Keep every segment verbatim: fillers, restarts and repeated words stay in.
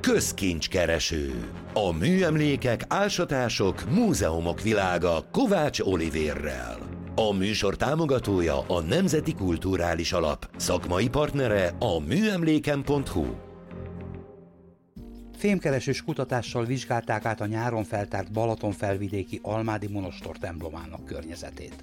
Közkincskereső. A műemlékek, ásatások, múzeumok világa Kovács Olivérrel. A műsor támogatója a Nemzeti Kulturális Alap, szakmai partnere a műemléken pont hu. Fémkeresős kutatással vizsgálták át a nyáron feltárt Balatonfelvidéki Almádi monostor templomának környezetét.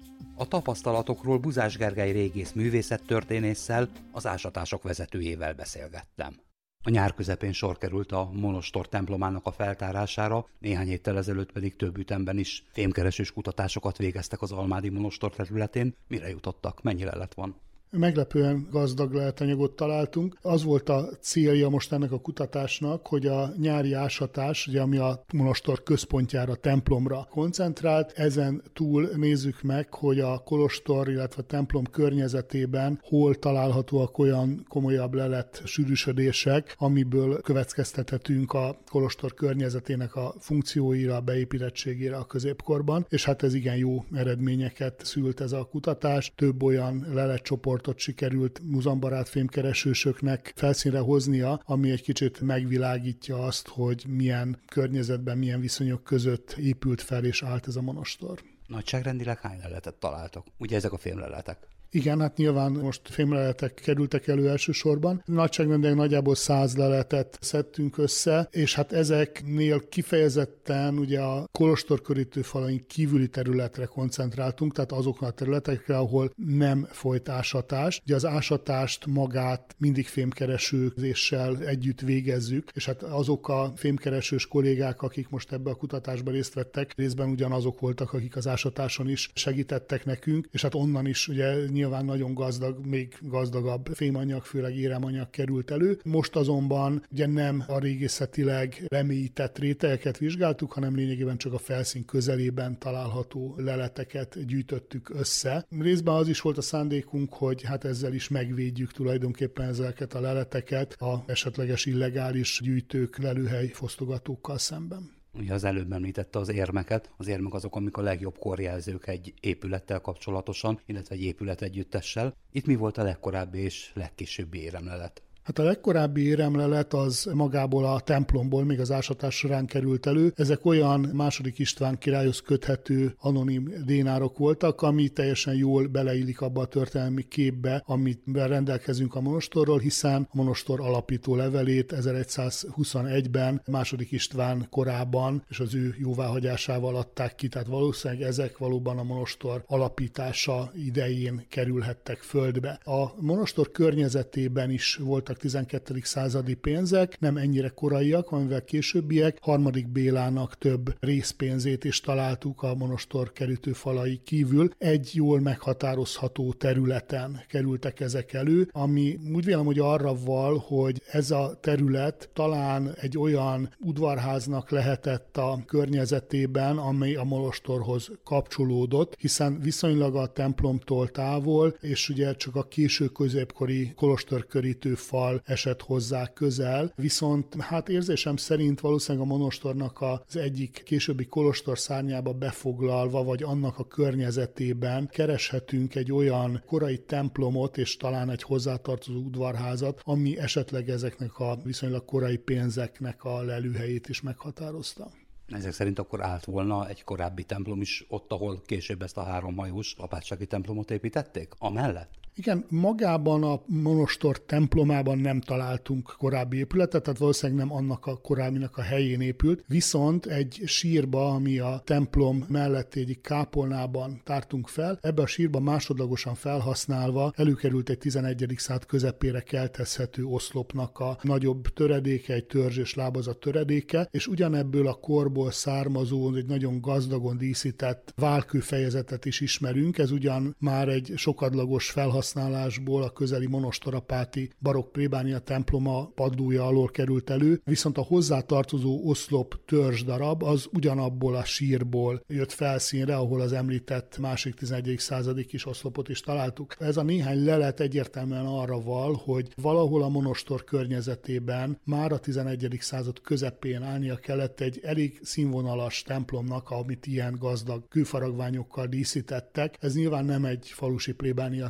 A tapasztalatokról Buzás Gergely régész művészettörténésszel, az ásatások vezetőjével beszélgettem. A nyár közepén sor került a monostor templomának a feltárására, néhány héttel ezelőtt pedig több ütemben is fémkeresős kutatásokat végeztek az Almádi monostor területén. Mire jutottak? Mennyi lelet van? Meglepően gazdag leletanyagot találtunk. Az volt a célja most ennek a kutatásnak, hogy a nyári ásatás, ugye, ami a monostor központjára, templomra koncentrált, ezen túl nézzük meg, hogy a kolostor, illetve a templom környezetében hol találhatóak olyan komolyabb lelet sűrűsödések, amiből következtethetünk a kolostor környezetének a funkcióira, a beépítettségére a középkorban, és hát ez igen jó eredményeket szült ez a kutatás. Több olyan leletcsoport sikerült múzeumbarát fémkeresősöknek felszínre hoznia, ami egy kicsit megvilágítja azt, hogy milyen környezetben, milyen viszonyok között épült fel és állt ez a monostor. Nagyságrendileg hány leletet találtak? Ugye ezek a fémleletek? Igen, hát nyilván most fémleletek kerültek elő elsősorban. Nagyságrendileg nagyjából száz leletet szedtünk össze, és hát ezeknél kifejezetten ugye a kolostorkörítő falain kívüli területre koncentráltunk, tehát azokra a területekre, ahol nem folyt ásatás. Ugye az ásatást magát mindig fémkeresőzéssel együtt végezzük, és hát azok a fémkeresős kollégák, akik most ebbe a kutatásban részt vettek, részben ugyanazok voltak, akik az ásatáson is segítettek nekünk, és hát onnan is ugye nyilván nagyon gazdag, még gazdagabb fémanyag, főleg éremanyag került elő. Most azonban ugye nem a régészetileg remélyített rétegeket vizsgáltuk, hanem lényegében csak a felszín közelében található leleteket gyűjtöttük össze. Részben az is volt a szándékunk, hogy hát ezzel is megvédjük tulajdonképpen ezeket a leleteket a esetleges illegális gyűjtők, lelőhely fosztogatókkal szemben. Ugye az előbb említette az érmeket. Az érmek azok, amik a legjobb korjelzők egy épülettel kapcsolatosan, illetve egy épület együttessel. Itt mi volt a legkorábbi és legkésőbbi éremlelet? Hát a legkorábbi éremlelet az magából a templomból, még az ásatás során került elő. Ezek olyan második István királyhoz köthető anonim dénárok voltak, ami teljesen jól beleillik abba a történelmi képbe, amiben rendelkezünk a monostorról, hiszen a monostor alapító levelét ezeregyszázhuszonegyben második István korában és az ő jóváhagyásával adták ki, tehát valószínűleg ezek valóban a monostor alapítása idején kerülhettek földbe. A monostor környezetében is voltak tizenkettedik századi pénzek, nem ennyire koraiak, amivel későbbiek. Harmadik Bélának több részpénzét is találtuk a monostor kerítőfalai kívül. Egy jól meghatározható területen kerültek ezek elő, ami úgy vélem, hogy arra val, hogy ez a terület talán egy olyan udvarháznak lehetett a környezetében, amely a monostorhoz kapcsolódott, hiszen viszonylag a templomtól távol, és ugye csak a késő középkori kolostorkörítő fal esett hozzá közel, viszont hát érzésem szerint valószínűleg a monostornak az egyik későbbi kolostor szárnyába befoglalva, vagy annak a környezetében kereshetünk egy olyan korai templomot, és talán egy hozzátartozó udvarházat, ami esetleg ezeknek a viszonylag korai pénzeknek a lelőhelyét is meghatározta. Ezek szerint akkor állt volna egy korábbi templom is ott, ahol később ezt a háromhajós apátsági templomot építették? Amellett? Igen, magában a monostor templomában nem találtunk korábbi épületet, tehát valószínűleg nem annak a korábbinak a helyén épült, viszont egy sírba, ami a templom melletti egyik kápolnában tártunk fel, ebbe a sírba másodlagosan felhasználva előkerült egy tizenegyedik század közepére keltezhető oszlopnak a nagyobb töredéke, egy törzs és lábazat töredéke, és ugyanebből a korból származó, egy nagyon gazdagon díszített válkőfejezetet is ismerünk, ez ugyan már egy sokadlagos felhasználás használásból a közeli monostorapáti barokk plébánia temploma padlója alól került elő, viszont a hozzátartozó oszlop törzsdarab az ugyanabból a sírból jött felszínre, ahol az említett másik tizenegyedik századi kis oszlopot is találtuk. Ez a néhány lelet egyértelműen arra val, hogy valahol a monostor környezetében már a tizenegyedik század közepén állnia kellett egy elég színvonalas templomnak, amit ilyen gazdag kőfaragványokkal díszítettek. Ez nyilván nem egy falusi plébánia templom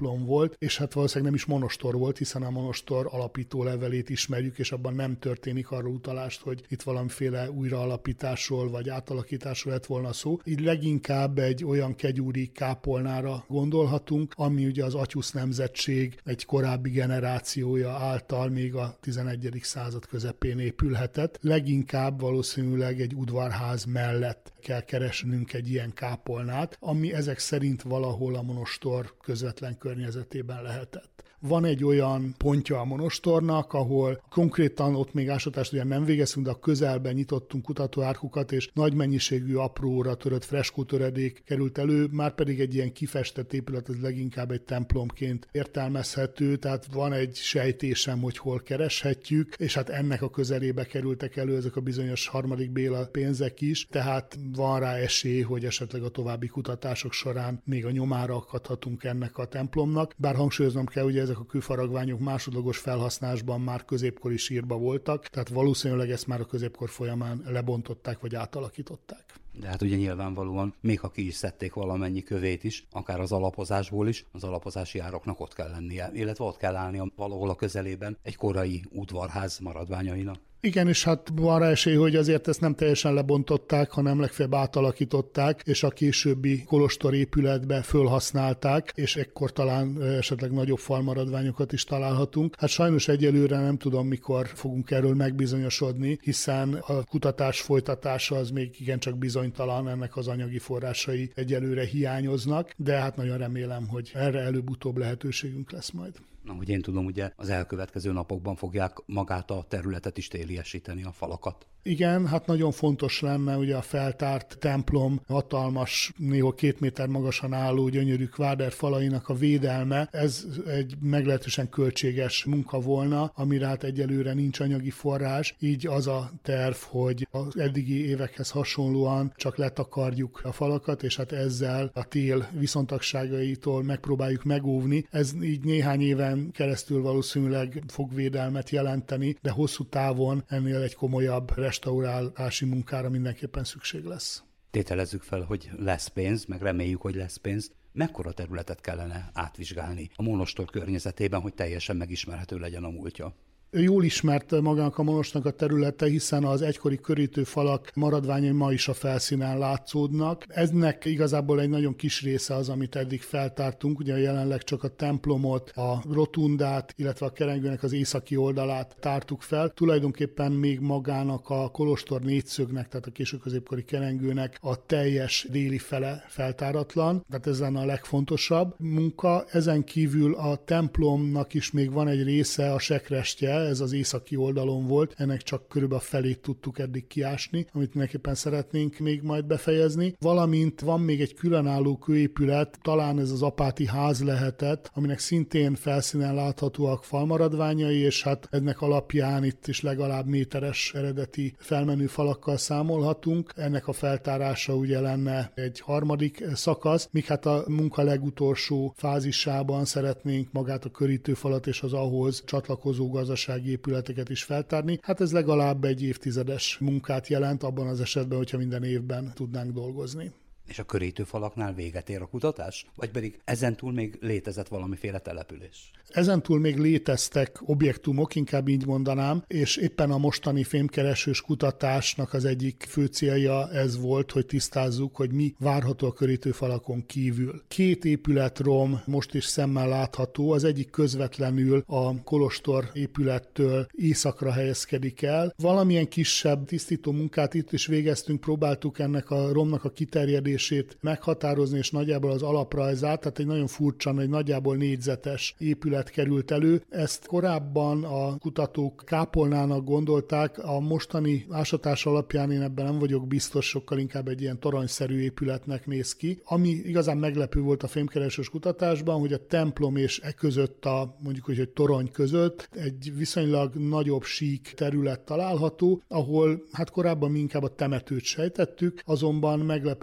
templom volt, és hát valószínűleg nem is monostor volt, hiszen a monostor alapító levelét ismerjük, és abban nem történik arról utalást, hogy itt valamiféle újraalapításról vagy átalakításról lett volna szó. Így leginkább egy olyan kegyúri kápolnára gondolhatunk, ami ugye az Atyusz nemzetség egy korábbi generációja által még a tizenegyedik század közepén épülhetett. Leginkább valószínűleg egy udvarház mellett kell keresnünk egy ilyen kápolnát, ami ezek szerint valahol a monostor közvetlen környezetében lehetett. Van egy olyan pontja a monostornak, ahol konkrétan ott még ásatást ugye nem végeztünk, de a közelben nyitottunk kutatóárkukat, és nagy mennyiségű apróra törött freskótöredék került elő, már pedig egy ilyen kifestett épület, ez leginkább egy templomként értelmezhető, tehát van egy sejtésem, hogy hol kereshetjük, és hát ennek a közelébe kerültek elő ezek a bizonyos harmadik Béla pénzek is, tehát van rá esély, hogy esetleg a további kutatások során még a nyomára akadhatunk ennek a templomnak, bár hangsúlyoznom kell, ugye ezek a kőfaragványok másodlagos felhasználásban már középkori sírba voltak, tehát valószínűleg ezt már a középkor folyamán lebontották vagy átalakították. De hát ugye nyilvánvalóan, még ha ki is szedték valamennyi kövét is, akár az alapozásból is, az alapozási ároknak ott kell lennie, illetve ott kell állnia valahol a közelében egy korai udvarház maradványainak. Igen, és hát van rá esély, hogy azért ezt nem teljesen lebontották, hanem legfeljebb átalakították, és a későbbi kolostor épületbe fölhasználták, és ekkor talán esetleg nagyobb falmaradványokat is találhatunk. Hát sajnos egyelőre nem tudom, mikor fogunk erről megbizonyosodni, hiszen a kutatás folytatása az még igencsak bizonytalan, ennek az anyagi forrásai egyelőre hiányoznak, de hát nagyon remélem, hogy erre előbb-utóbb lehetőségünk lesz majd. Ahogy én tudom, ugye az elkövetkező napokban fogják magát a területet is téliesíteni, a falakat. Igen, hát nagyon fontos lenne ugye a feltárt templom hatalmas, néha két méter magasan álló gyönyörű kváder falainak a védelme. Ez egy meglehetősen költséges munka volna, amire hát egyelőre nincs anyagi forrás, így az a terv, hogy az eddigi évekhez hasonlóan csak letakarjuk a falakat, és hát ezzel a tél viszontagságaitól megpróbáljuk megóvni. Ez így néhány éven keresztül valószínűleg fog védelmet jelenteni, de hosszú távon ennél egy komolyabb restaurálási munkára mindenképpen szükség lesz. Tételezzük fel, hogy lesz pénz, meg reméljük, hogy lesz pénz. Mekkora területet kellene átvizsgálni a monostor környezetében, hogy teljesen megismerhető legyen a múltja? Jól ismert magának a monosnak a területe, hiszen az egykori körítőfalak maradványai ma is a felszínen látszódnak. Eznek igazából egy nagyon kis része az, amit eddig feltártunk, ugye jelenleg csak a templomot, a rotundát, illetve a kerengőnek az északi oldalát tártuk fel. Tulajdonképpen még magának a kolostor négyszögnek, tehát a késő középkori kerengőnek a teljes déli fele feltáratlan, tehát ez lenne a legfontosabb munka. Ezen kívül a templomnak is még van egy része, a sekrestje, ez az északi oldalon volt, ennek csak körülbelül a felét tudtuk eddig kiásni, amit mindenképpen szeretnénk még majd befejezni. Valamint van még egy különálló kőépület, talán ez az apáti ház lehetett, aminek szintén felszínen láthatóak falmaradványai, és hát ennek alapján itt is legalább méteres eredeti felmenő falakkal számolhatunk. Ennek a feltárása ugye lenne egy harmadik szakasz, míg hát a munka legutolsó fázisában szeretnénk magát a körítőfalat és az ahhoz csatlakozó gazdasági épületeket is feltárni. Hát ez legalább egy évtizedes munkát jelent abban az esetben, hogyha minden évben tudnánk dolgozni. És a körítőfalaknál véget ér a kutatás? Vagy pedig ezentúl még létezett valamiféle település? Ezentúl még léteztek objektumok, inkább így mondanám, és éppen a mostani fémkeresős kutatásnak az egyik fő célja ez volt, hogy tisztázzuk, hogy mi várható a körítőfalakon kívül. Két épületrom most is szemmel látható, az egyik közvetlenül a kolostor épülettől északra helyezkedik el. Valamilyen kisebb tisztító munkát itt is végeztünk, próbáltuk ennek a romnak a kiterjedését meghatározni, és nagyjából az alaprajzát, tehát egy nagyon furcsa, egy nagyjából négyzetes épület került elő. Ezt korábban a kutatók kápolnának gondolták, a mostani ásatás alapján én ebben nem vagyok biztos, sokkal inkább egy ilyen toronyszerű épületnek néz ki. Ami igazán meglepő volt a fémkeresős kutatásban, hogy a templom és e között a mondjuk, hogy egy torony között egy viszonylag nagyobb sík terület található, ahol hát korábban mi inkább a temetőt sejtettük, azonban meglepő módon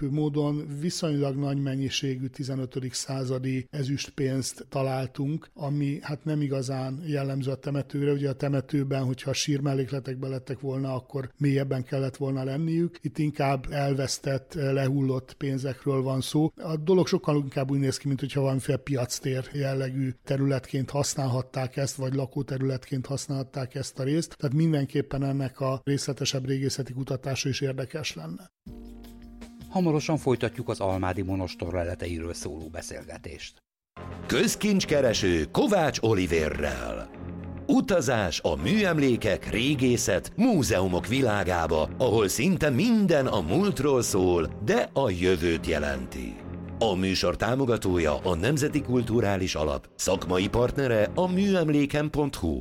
Almádion viszonylag nagy mennyiségű tizenötödik századi ezüstpénzt találtunk, ami hát nem igazán jellemző a temetőre. Ugye a temetőben, hogyha sírmellékletekbe lettek volna, akkor mélyebben kellett volna lenniük. Itt inkább elvesztett, lehullott pénzekről van szó. A dolog sokkal inkább úgy néz ki, mint hogyha valamiféle piactér jellegű területként használhatták ezt, vagy lakóterületként használhatták ezt a részt. Tehát mindenképpen ennek a részletesebb régészeti kutatása is érdekes lenne. Hamarosan folytatjuk az almádi monostor leleteiről szóló beszélgetést. Közkincskereső Kovács Olivérrel. Utazás a műemlékek, régészet, múzeumok világába, ahol szinte minden a múltról szól, de a jövőt jelenti. A műsor támogatója a Nemzeti Kulturális Alap, szakmai partnere a műemléken pont hu.